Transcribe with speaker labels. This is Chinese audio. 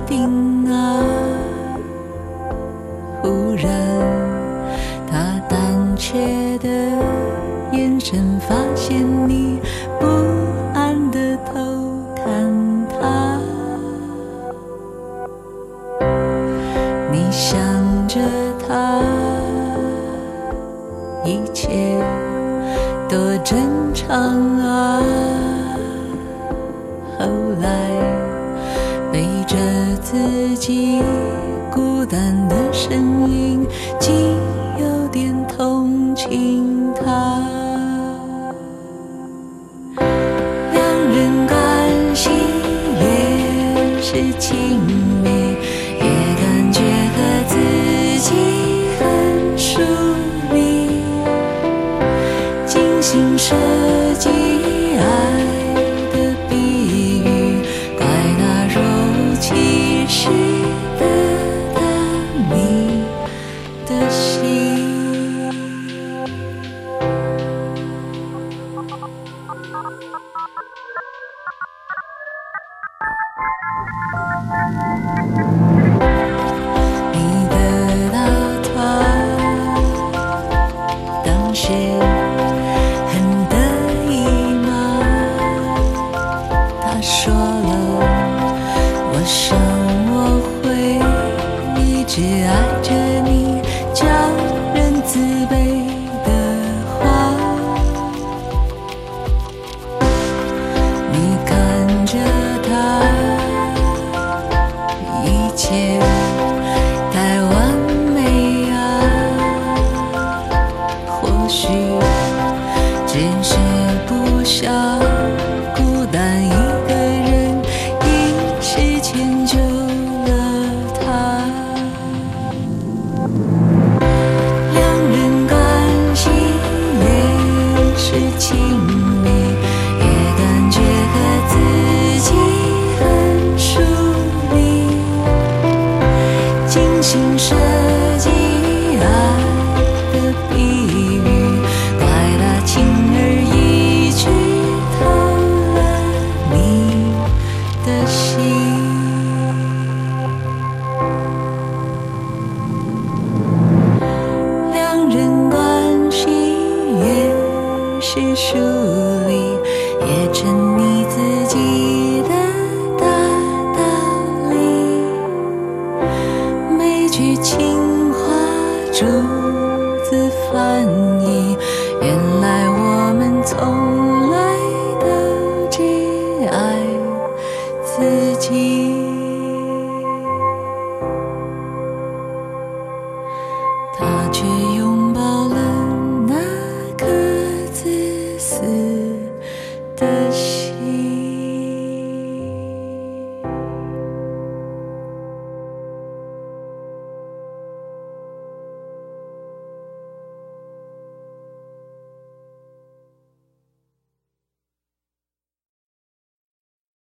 Speaker 1: 定啊。忽然他胆怯的眼神发现你不安的偷看他，你想着他，一切多正常啊。后来背着自己孤单的声音，竟有点同情他。两人关系越是亲密，越感觉和自己很疏离，精心设计爱的比喻，怪那若其实的你的心。你得到他，当时很得意吗？他说了，我想我会一直爱着你，叫人自卑的话。你看着他，一切太完美啊，或许只是不想孤单一个人，一时迁就了他。两人关系越是亲密，越感觉和自己很疏离，精心设计爱